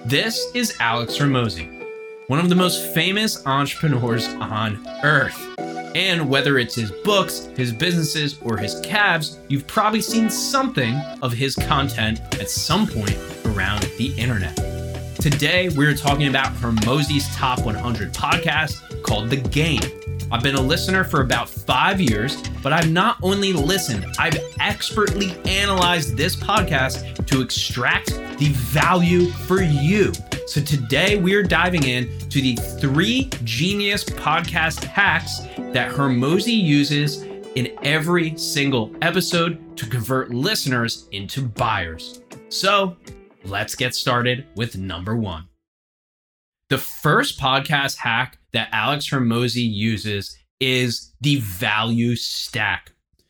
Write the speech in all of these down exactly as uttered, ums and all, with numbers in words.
This is Alex Hormozi, one of the most famous entrepreneurs on earth. And whether it's his books, his businesses, or his cabs, you've probably seen something of his content at some point around the internet. Today, we're talking about Hormozi's Top one hundred podcast called The Game. I've been a listener for about five years, but I've not only listened, I've expertly analyzed this podcast to extract the value for you. So today we're diving in to the three genius podcast hacks that Hormozi uses in every single episode to convert listeners into buyers. So let's get started with number one. The first podcast hack that Alex Hormozi uses is the value stack.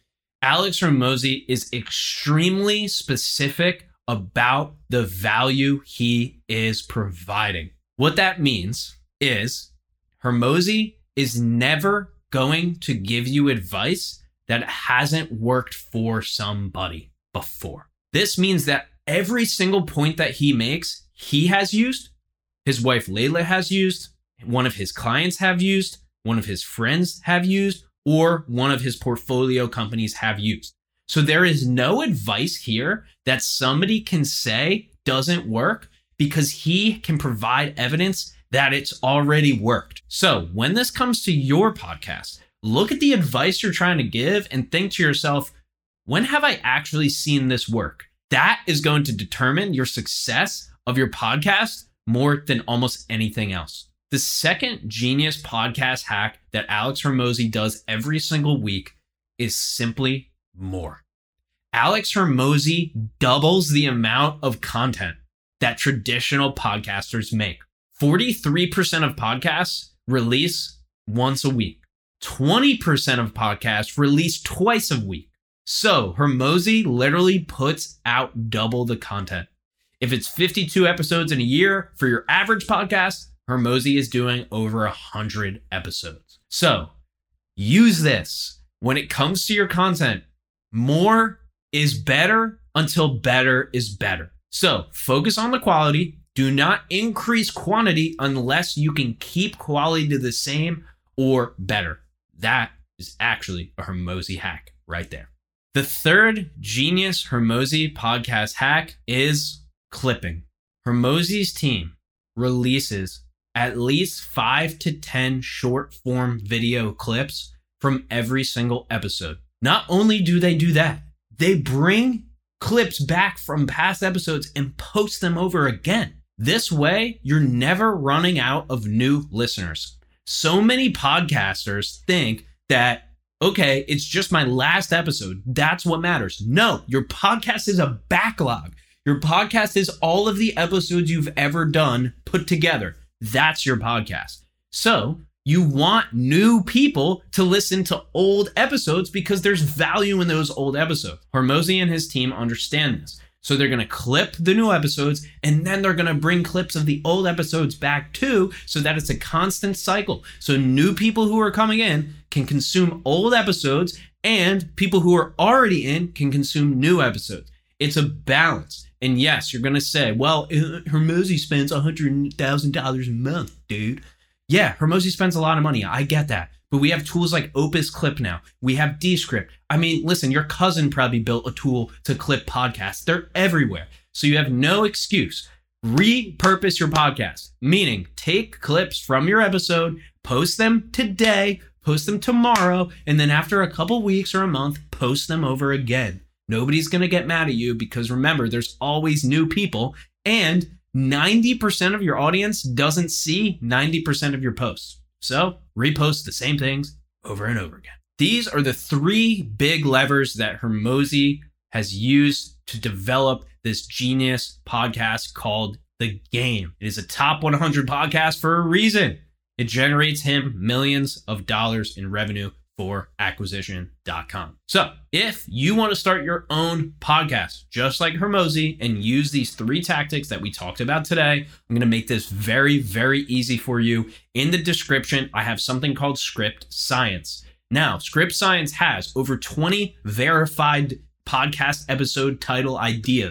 Alex Hormozi is extremely specific about the value he is providing. What that means is Hormozi is never going to give you advice that hasn't worked for somebody before. This means that every single point that he makes, he has used, his wife Layla has used, one of his clients have used, one of his friends have used, or one of his portfolio companies have used. So there is no advice here that somebody can say doesn't work because he can provide evidence that it's already worked. So when this comes to your podcast, look at the advice you're trying to give and think to yourself, when have I actually seen this work? That is going to determine your success of your podcast more than almost anything else. The second genius podcast hack that Alex Hormozi does every single week is simply more. Alex Hormozi doubles the amount of content that traditional podcasters make. forty-three percent of podcasts release once a week. twenty percent of podcasts release twice a week. So Hormozi literally puts out double the content. If it's fifty-two episodes in a year for your average podcast, Hormozi is doing over one hundred episodes. So use this. When it comes to your content, more is better until better is better. So focus on the quality. Do not increase quantity unless you can keep quality to the same or better. That is actually a Hormozi hack right there. The third genius Hormozi podcast hack is clipping. Hormozi's team releases at least five to ten short form video clips from every single episode. Not only do they do that, they bring clips back from past episodes and post them over again. This way, you're never running out of new listeners. So many podcasters think that, okay, it's just my last episode. That's what matters. No, your podcast is a backlog. Your podcast is all of the episodes you've ever done put together. That's your podcast. So you want new people to listen to old episodes because there's value in those old episodes. Hormozi and his team understand this. So they're going to clip the new episodes and then they're going to bring clips of the old episodes back too, so that it's a constant cycle. So new people who are coming in can consume old episodes and people who are already in can consume new episodes. It's a balance. And yes, you're going to say, well, Hormozi spends one hundred thousand dollars a month, dude. Yeah, Hormozi spends a lot of money. I get that. But we have tools like Opus Clip now. We have Descript. I mean, listen, your cousin probably built a tool to clip podcasts. They're everywhere. So you have no excuse. Repurpose your podcast, meaning take clips from your episode, post them today, post them tomorrow, and then after a couple weeks or a month, post them over again. Nobody's going to get mad at you because remember, there's always new people and ninety percent of your audience doesn't see ninety percent of your posts. So repost the same things over and over again. These are the three big levers that Hormozi has used to develop this genius podcast called The Game. It is a top one hundred podcast for a reason. It generates him millions of dollars in revenue for acquisition dot com. So if you want to start your own podcast, just like Hormozi, and use these three tactics that we talked about today, I'm going to make this very, very easy for you. In the description, I have something called Script Science. Now, Script Science has over twenty verified podcast episode title ideas.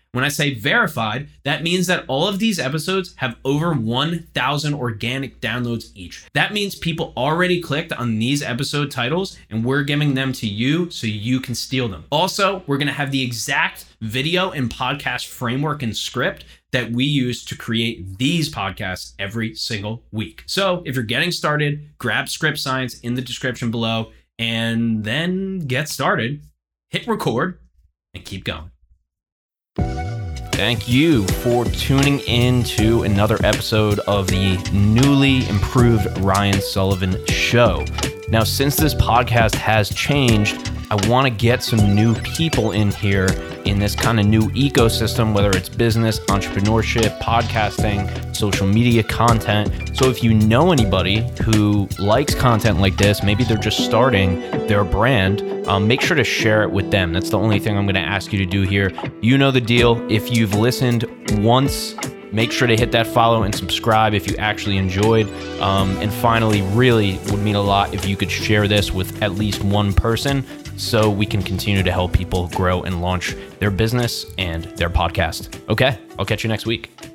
When I say verified, that means that all of these episodes have over one thousand organic downloads each. That means people already clicked on these episode titles and we're giving them to you so you can steal them. Also, we're going to have the exact video and podcast framework and script that we use to create these podcasts every single week. So if you're getting started, grab Script Science in the description below and then get started, hit record, and keep going. Thank you for tuning in to another episode of the newly improved Ryan Sullivan Show. Now, since this podcast has changed, I want to get some new people in here in this kind of new ecosystem, whether it's business, entrepreneurship, podcasting, social media content. So if you know anybody who likes content like this, maybe they're just starting their brand, um, make sure to share it with them. That's the only thing I'm going to ask you to do here. You know the deal. If you've listened once, make sure to hit that follow and subscribe if you actually enjoyed. Um, and finally, really would mean a lot if you could share this with at least one person so we can continue to help people grow and launch their business and their podcast. Okay, I'll catch you next week.